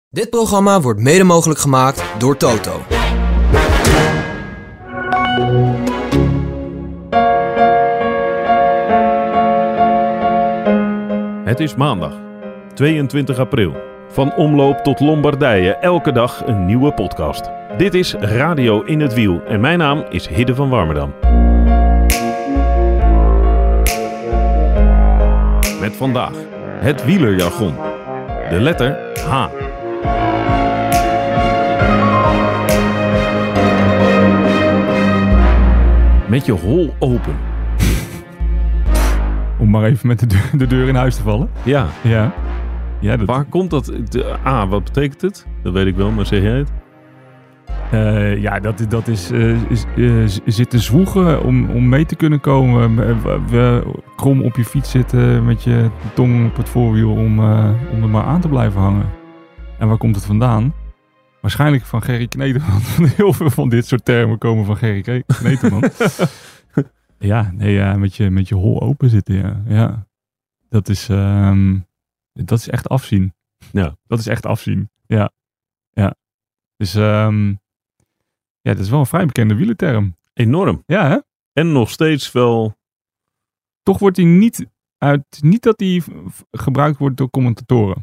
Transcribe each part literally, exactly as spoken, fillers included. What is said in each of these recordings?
Dit programma wordt mede mogelijk gemaakt door Toto. Het is maandag, tweeëntwintig april. Van omloop tot Lombardije, elke dag een nieuwe podcast. Dit is Radio in het Wiel en mijn naam is Hidde van Warmerdam. Met vandaag het wielerjargon. De letter H. Met je hol open. Om maar even met de deur, de deur in huis te vallen. Ja. Ja. ja dat... Waar komt dat? De, A, wat betekent het? Dat weet ik wel, maar zeg jij het? Uh, ja, dat, dat is, uh, is uh, zitten zwoegen om, om mee te kunnen komen. We, we, krom op je fiets zitten met je tong op het voorwiel om, uh, om er maar aan te blijven hangen. En waar komt het vandaan? Waarschijnlijk van Gerry Kneteman. Heel veel van dit soort termen komen van Gerry Kneteman. Ja, nee, ja, met je, met je hol open zitten, ja. ja. Dat is, um, dat is echt afzien. Ja. Dat is echt afzien, ja. Ja. Dus, um, ja, dat is wel een vrij bekende wielerterm. Enorm. Ja, hè? En nog steeds wel... Toch wordt hij niet uit, niet dat hij gebruikt wordt door commentatoren.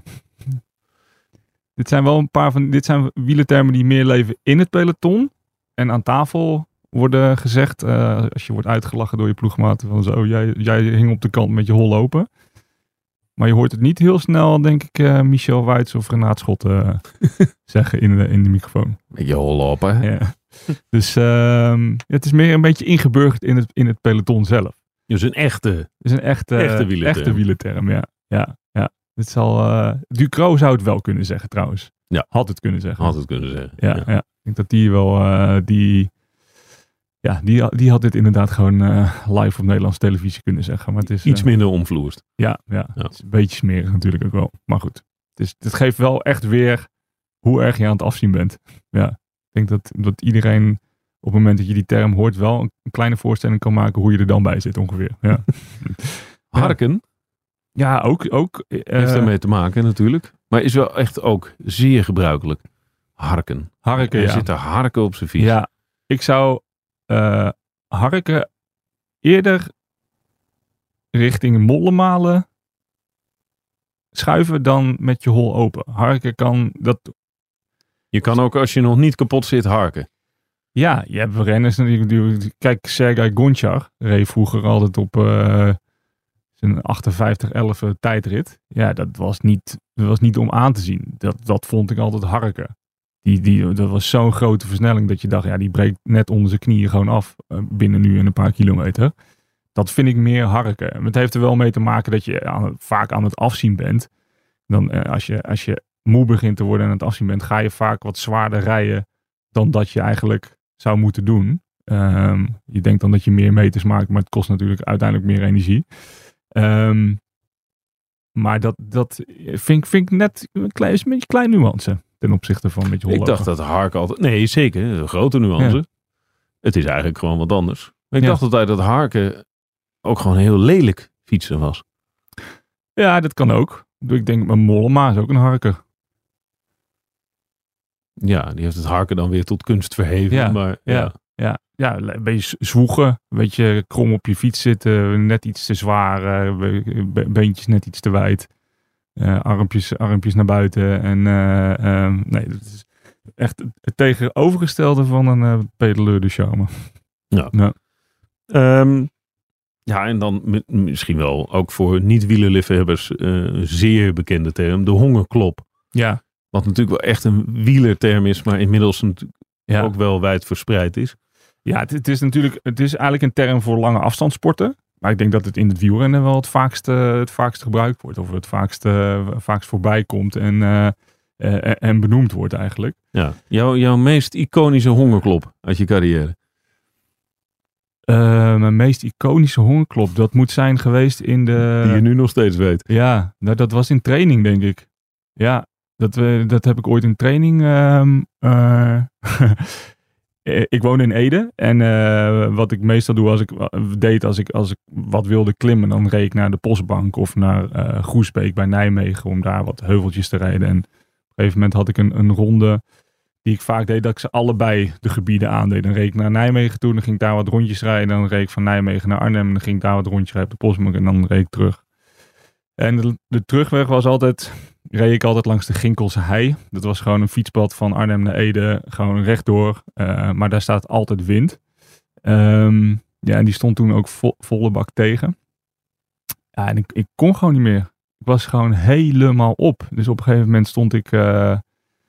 Dit zijn wel een paar van, dit zijn wielertermen die meer leven in het peloton en aan tafel worden gezegd, uh, als je wordt uitgelachen door je ploegmaten van zo, jij, jij hing op de kant met je hol open. Maar je hoort het niet heel snel, denk ik, uh, Michel Wuits of Renaat Schot uh, zeggen in de, in de microfoon. Met je hol open. Ja. Dus uh, het is meer een beetje ingeburgerd in het, in het peloton zelf. Dus een echte, Het is een echte, echte wielerterm. Echte wielerterm, ja. ja, ja. Het zal, uh, Ducro zou het wel kunnen zeggen trouwens. Ja. Had het kunnen zeggen. Had het kunnen zeggen. Ja, ja. ja. Ik denk dat die wel, uh, die... Ja, die, die had dit inderdaad gewoon uh, live op Nederlandse televisie kunnen zeggen. Maar het is, Iets uh, minder omvloerst. Ja, ja, ja. Het is een beetje smerig natuurlijk ook wel. Maar goed, het, is, het geeft wel echt weer hoe erg je aan het afzien bent. Ja, ik denk dat, dat iedereen op het moment dat je die term hoort wel een, een kleine voorstelling kan maken hoe je er dan bij zit ongeveer. Ja. Harken? Ja, ook. ook uh, heeft daarmee te maken natuurlijk. Maar is wel echt ook zeer gebruikelijk. Harken. Harken, Hij ja. zit te harken op zijn fiets. Ja, ik zou uh, harken eerder richting mollemalen schuiven dan met je hol open. Harken kan dat... Je kan ook als je nog niet kapot zit harken. Ja, je hebt renners natuurlijk. Kijk, Sergej Gonchar reed vroeger altijd op uh, zijn achtenvijftig elf tijdrit. Ja, dat was niet, dat was niet om aan te zien. Dat, dat vond ik altijd harken. Die, die, dat was zo'n grote versnelling dat je dacht, ja, die breekt net onder zijn knieën gewoon af uh, binnen nu en een paar kilometer. Dat vind ik meer harken. Het heeft er wel mee te maken dat je aan, vaak aan het afzien bent. Dan uh, als je, als je moe begint te worden en aan het afzien bent, ga je vaak wat zwaarder rijden dan dat je eigenlijk zou moeten doen. Um, je denkt dan dat je meer meters maakt, maar het kost natuurlijk uiteindelijk meer energie. Um, maar dat, dat vind, vind ik net een klein, een beetje klein nuance ten opzichte van met je hol. Ik dacht dat harken altijd... Nee, zeker. Een grote nuance. Ja. Het is eigenlijk gewoon wat anders. Maar ik ja. dacht altijd dat harken ook gewoon heel lelijk fietsen was. Ja, dat kan ook. Ik denk, mijn Mollema is ook een harker. Ja, die heeft het harken dan weer tot kunst verheven. Ja, maar, ja. Ja, ja, ja, een beetje zwoegen. Een beetje krom op je fiets zitten. Net iets te zwaar. Uh, beentjes net iets te wijd. Uh, armpjes, armpjes naar buiten. En uh, um, nee, dat is echt het tegenovergestelde van een uh, pedaleur de charme. Ja. Ja. Um, ja, en dan m- misschien wel ook voor niet-wielerliefhebbers uh, zeer bekende term. De hongerklop. Ja. Wat natuurlijk wel echt een wielerterm is, maar inmiddels ja. ook wel wijd verspreid is. Ja, het, het is natuurlijk, het is eigenlijk een term voor lange afstandssporten. Maar ik denk dat het in het wielrennen wel het vaakst, het vaakst gebruikt wordt. Of het vaakst, uh, vaakst voorbij komt en, uh, uh, en benoemd wordt eigenlijk. Ja. Jouw, jouw meest iconische hongerklop uit je carrière? Uh, mijn meest iconische hongerklop, dat moet zijn geweest in de... Die je nu nog steeds weet. Ja, nou, dat was in training, denk ik. Ja, dat, we, dat heb ik ooit in training... Um, uh, ik woon in Ede en uh, wat ik meestal doe als ik deed als ik, als ik wat wilde klimmen, dan reed ik naar de Postbank of naar uh, Groesbeek bij Nijmegen om daar wat heuveltjes te rijden. En op een een gegeven moment had ik een, een ronde die ik vaak deed, dat ik ze allebei de gebieden aandeed. Dan reed ik naar Nijmegen toe, dan ging ik daar wat rondjes rijden. Dan reed ik van Nijmegen naar Arnhem, dan ging ik daar wat rondjes rijden op de Postmark en dan reed ik terug. En de, de terugweg was altijd, reed ik altijd langs de Ginkelse Hei. Dat was gewoon een fietspad van Arnhem naar Ede, gewoon rechtdoor. Uh, maar daar staat altijd wind. Um, ja, en die stond toen ook vo, volle bak tegen. Ja, en ik, ik kon gewoon niet meer. Ik was gewoon helemaal op. Dus op een gegeven moment stond ik, uh,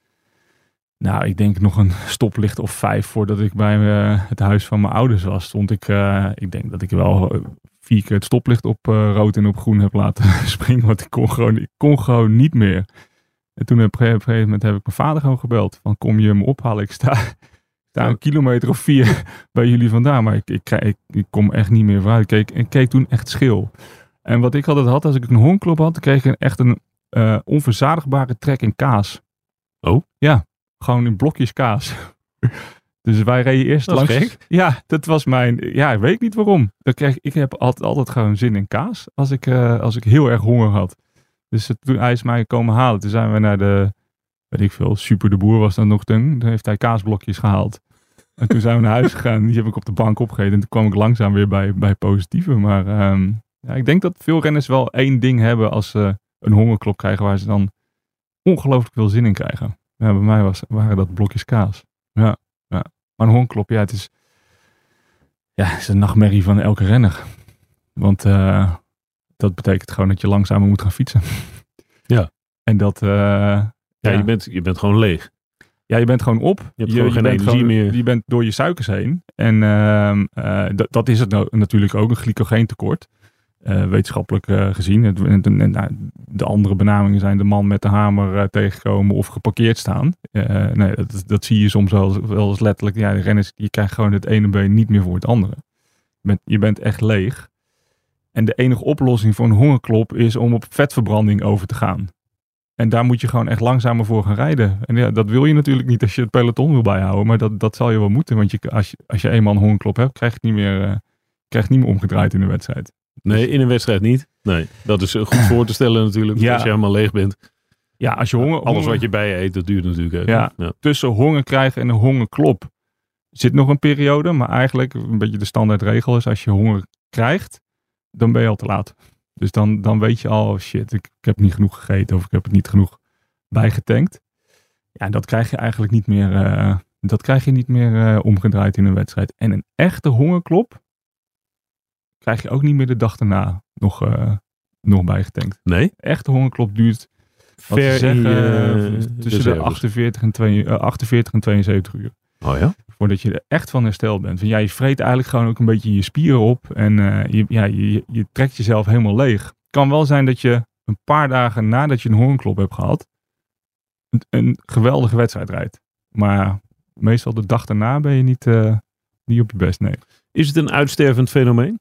nou, ik denk nog een stoplicht of vijf voordat ik bij uh, het huis van mijn ouders was. Stond ik, uh, ik denk dat ik wel uh, vier keer het stoplicht op uh, rood en op groen heb laten springen. Want ik kon gewoon, ik kon gewoon niet meer. En toen op een gegeven moment heb ik mijn vader gewoon gebeld. Van kom je me ophalen? Ik sta, sta een kilometer of vier bij jullie vandaan. Maar ik, ik, ik, ik kom echt niet meer vooruit. Ik keek, ik keek toen echt schil. En wat ik altijd had, als ik een hongerklop had, dan kreeg ik echt een uh, onverzadigbare trek in kaas. Oh? Ja, gewoon in blokjes kaas. Dus wij reden eerst dat langs. Gek. Ja, dat was mijn. Ja, ik weet niet waarom. Dan kreeg, ik heb altijd, altijd gewoon zin in kaas als ik, uh, als ik heel erg honger had. Dus uh, toen hij is mij komen halen, toen zijn we naar de, weet ik veel, Super de Boer was dat nog toen. Toen heeft hij kaasblokjes gehaald. En toen zijn we naar huis gegaan. Die heb ik op de bank opgegeten. En toen kwam ik langzaam weer bij, bij positieve. Maar um, ja, ik denk dat veel renners wel één ding hebben als ze een hongerklop krijgen waar ze dan ongelooflijk veel zin in krijgen. Ja, bij mij was, waren dat blokjes kaas. Ja, ja. Maar een hongerklop, ja, het is, ja, het is een nachtmerrie van elke renner. Want uh, dat betekent gewoon dat je langzamer moet gaan fietsen. Ja. En dat... Uh, ja, ja. Je, bent, je bent gewoon leeg. Ja, je bent gewoon op. Je hebt je, gewoon je geen bent energie gewoon, meer. Je bent door je suikers heen. En uh, uh, d- dat is het nou, natuurlijk ook, een glycogeentekort. Uh, wetenschappelijk uh, gezien. Het, en, en, en, de andere benamingen zijn de man met de hamer uh, tegenkomen of geparkeerd staan. Uh, nee, dat, dat zie je soms wel, wel eens letterlijk. Ja, de renners, je krijgt gewoon het ene been niet meer voor het andere. Je bent, je bent echt leeg. En de enige oplossing voor een hongerklop is om op vetverbranding over te gaan. En daar moet je gewoon echt langzamer voor gaan rijden. En ja, dat wil je natuurlijk niet als je het peloton wil bijhouden. Maar dat, dat zal je wel moeten. Want je, als, je, als je eenmaal een hongerklop hebt, krijg je het niet meer, uh, krijg je niet meer omgedraaid in de wedstrijd. Nee, in een wedstrijd niet. Nee, dat is goed voor te stellen natuurlijk. Ja. Als je helemaal leeg bent. Ja, als je honger... Alles honger, wat je bij je eet, dat duurt natuurlijk even. Ja, ja. Tussen honger krijgen en een hongerklop zit nog een periode. Maar eigenlijk, een beetje de standaardregel is, als je honger krijgt, dan ben je al te laat. Dus dan, dan weet je al, shit, ik, ik heb niet genoeg gegeten of ik heb het niet genoeg bijgetankt. Ja, dat krijg je eigenlijk niet meer, uh, dat krijg je niet meer uh, omgedraaid in een wedstrijd. En een echte hongerklop krijg je ook niet meer de dag daarna nog, uh, nog bijgetankt. Nee? Echte hongerklop duurt wat Ver ze zeggen, in je uh, tussen de reserves. achtenveertig en, twee, uh, achtenveertig en tweeënzeventig uur. Oh ja? Voordat je er echt van hersteld bent. Want ja, je vreet eigenlijk gewoon ook een beetje je spieren op. En uh, je, ja, je, je trekt jezelf helemaal leeg. Het kan wel zijn dat je een paar dagen nadat je een hongerklop hebt gehad, een, een geweldige wedstrijd rijdt. Maar meestal de dag daarna ben je niet, uh, niet op je best, nee. Is het een uitstervend fenomeen?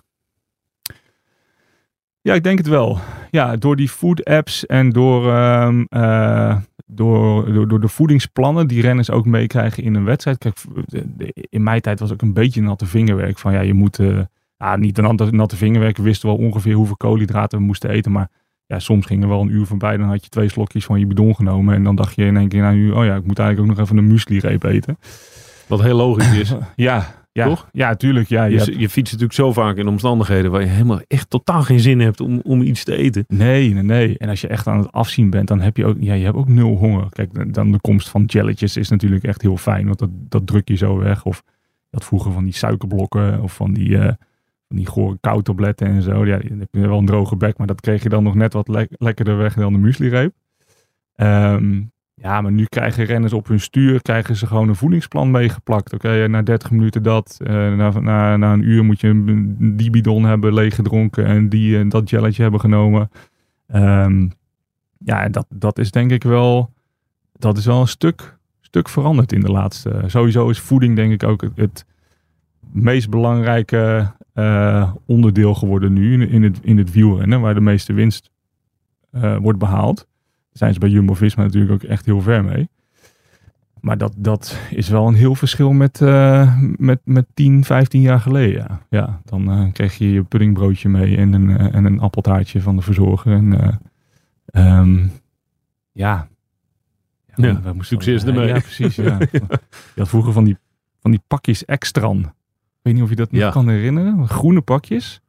Ja, ik denk het wel. Ja, door die food apps en door, um, uh, door, door, door de voedingsplannen die renners ook meekrijgen in een wedstrijd. Kijk, in mijn tijd was ook een beetje natte vingerwerk. Van ja, je moet, uh, ja, niet een natte, natte vingerwerk. We wisten wel ongeveer hoeveel koolhydraten we moesten eten. Maar ja, soms ging er wel een uur voorbij. Dan had je twee slokjes van je bidon genomen. En dan dacht je in één keer, nou, oh ja, ik moet eigenlijk ook nog even een muesli-reep eten. Wat heel logisch is. Ja. Ja, toch? Ja, tuurlijk. Ja, je, je, hebt... je fietst natuurlijk zo vaak in omstandigheden waar je helemaal echt totaal geen zin hebt om, om iets te eten. Nee, nee, nee. En als je echt aan het afzien bent, dan heb je ook, ja, je hebt ook nul honger. Kijk, dan de komst van jelletjes is natuurlijk echt heel fijn, want dat, dat druk je zo weg. Of dat vroeger van die suikerblokken of van die, uh, van die gore koudtabletten en zo. Ja, dan heb je wel een droge bek, maar dat kreeg je dan nog net wat le- lekkerder weg dan de muesli-reep. Um, Ja, maar nu krijgen renners op hun stuur krijgen ze gewoon een voedingsplan meegeplakt. Oké, okay, na dertig minuten dat. Uh, na, na, na een uur moet je een, die bidon hebben leeggedronken en die en dat jelletje hebben genomen. Um, ja, dat, dat is denk ik wel, dat is wel een stuk, stuk veranderd in de laatste. Sowieso is voeding denk ik ook het, het meest belangrijke uh, onderdeel geworden nu in, in, het, in het wielrennen, waar de meeste winst uh, wordt behaald. Zijn ze bij Jumbo-Visma natuurlijk ook echt heel ver mee. Maar dat, dat is wel een heel verschil met, uh, met, met tien, vijftien jaar geleden. Ja, ja dan uh, kreeg je je puddingbroodje mee en een, uh, en een appeltaartje van de verzorger. En, uh, um, ja. ja, Ja, we succes al, ermee. Ja, precies. Ja. Je had vroeger van die, van die pakjes Extran. Ik weet niet of je dat nog Ja. kan herinneren. Groene pakjes.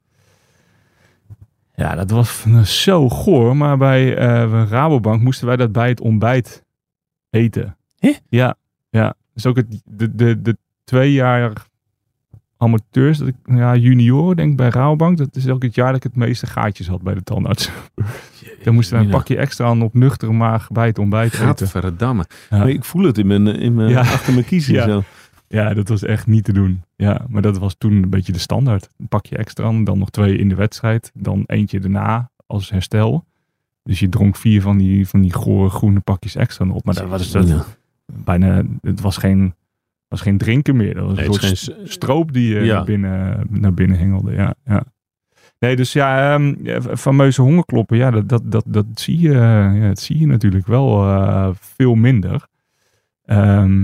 Ja, dat was zo goor. Maar bij uh, Rabobank moesten wij dat bij het ontbijt eten. Hè? Ja, ja. Dus ook het, de, de, de twee jaar amateurs, dat ik, ja, junioren denk ik bij Rabobank. Dat is ook het jaar dat ik het meeste gaatjes had bij de tandarts. Dan moesten wij een pakje extra aan op nuchtere maag bij het ontbijt eten. Gadverdamme. Ja. Maar ik voel het in mijn, in mijn, Ja. achter mijn kiezen. Ja. Zo. Ja, dat was echt niet te doen. Ja, maar dat was toen een beetje de standaard. Een pakje extra aan, dan nog twee in de wedstrijd. Dan eentje daarna als herstel. Dus je dronk vier van die, van die gore groene pakjes extra op. Maar dat was dat Ja. bijna, het was geen, was geen drinken meer. Dat was Nee, een het soort is geen s- stroop die je Ja. naar, binnen, naar binnen hengelde. Ja, ja. Nee, dus ja, um, fameuze hongerkloppen, ja, dat, dat, dat, dat, zie, je, ja, dat zie je natuurlijk wel uh, veel minder. Um,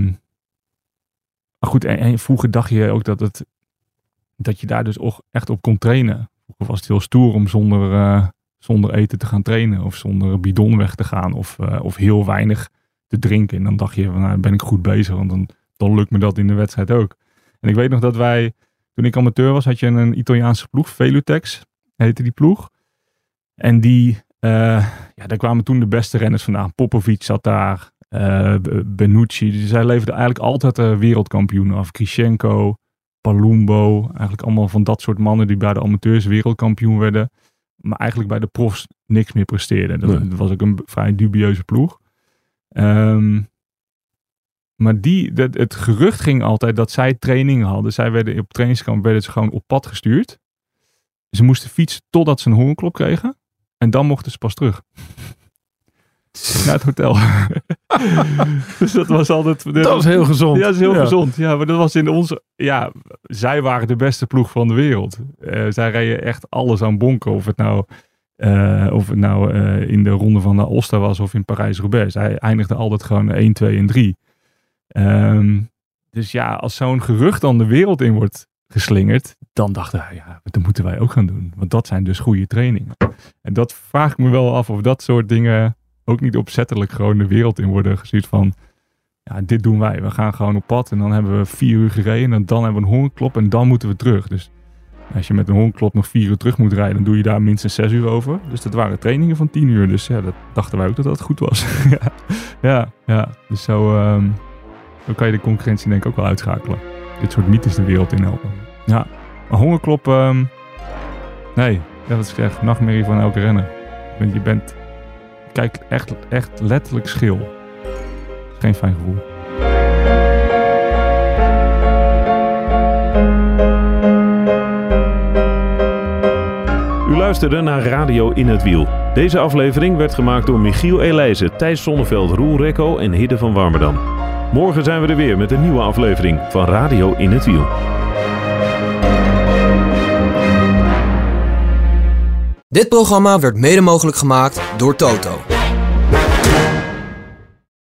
maar goed, en, en vroeger dacht je ook dat, het, dat je daar dus ook echt op kon trainen. Vroeger was het heel stoer om zonder, uh, zonder eten te gaan trainen. Of zonder bidon weg te gaan. Of, uh, of heel weinig te drinken. En dan dacht je, van, nou, ben ik goed bezig. Want dan, dan lukt me dat in de wedstrijd ook. En ik weet nog dat wij, toen ik amateur was, had je een Italiaanse ploeg. Velutex heette die ploeg. En die, uh, ja, daar kwamen toen de beste renners vandaan. Popovic zat daar. Uh, Benucci. Dus zij leverden eigenlijk altijd uh, wereldkampioenen af. Krishenko, Palumbo. Eigenlijk allemaal van dat soort mannen die bij de amateurs wereldkampioen werden. Maar eigenlijk bij de profs niks meer presteerden. Dat, Nee. dat was ook een vrij dubieuze ploeg. Um, maar die, dat, het gerucht ging altijd dat zij trainingen hadden. Zij werden op trainingskamp werden ze gewoon op pad gestuurd. Ze moesten fietsen totdat ze een hongerklop kregen. En dan mochten ze pas terug. Naar het hotel. Dus dat was altijd... Dat was heel gezond. Ja, dat is heel Ja. gezond. Ja, maar dat was in onze... Ja, zij waren de beste ploeg van de wereld. Uh, zij reden echt alles aan bonken. Of het nou, uh, of het nou uh, in de ronde van de Aosta was of in Parijs-Roubaix. Zij eindigden altijd gewoon één, twee en drie. Um, dus ja, als zo'n gerucht dan de wereld in wordt geslingerd, dan dachten wij, ja, dat moeten wij ook gaan doen. Want dat zijn dus goede trainingen. En dat vraag ik me wel af of dat soort dingen ook niet opzettelijk gewoon de wereld in worden gestuurd van, ja, dit doen wij. We gaan gewoon op pad en dan hebben we vier uur gereden en dan hebben we een hongerklop en dan moeten we terug. Dus als je met een hongerklop nog vier uur terug moet rijden, dan doe je daar minstens zes uur over. Dus dat waren trainingen van tien uur. Dus ja, dat dachten wij ook dat dat goed was. ja, ja, ja. Dus zo, um, zo kan je de concurrentie denk ik ook wel uitschakelen. Dit soort mythes de wereld in helpen. Ja, maar hongerklop, um, nee, ja, dat is echt nachtmerrie van elke renner. Want je bent, je kijkt echt, echt letterlijk schil. Dat is geen fijn gevoel. U luisterde naar Radio in het Wiel. Deze aflevering werd gemaakt door Michiel Elijzen, Thijs Sonneveld, Roel Rekko en Hidde van Warmerdam. Morgen zijn we er weer met een nieuwe aflevering van Radio in het Wiel. Dit programma werd mede mogelijk gemaakt door Toto.